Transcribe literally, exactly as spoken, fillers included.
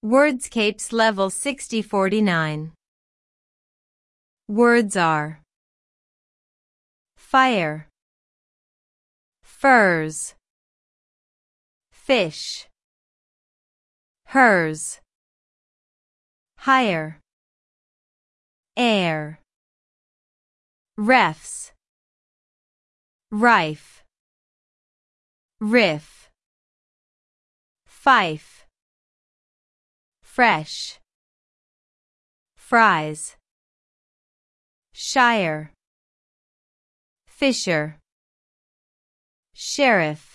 Wordscapes level sixty forty-nine. Words are fire, furs, fish, hers, higher, air, refs, rife, riff, fife, fresh, fries, shire, fisher, sheriff.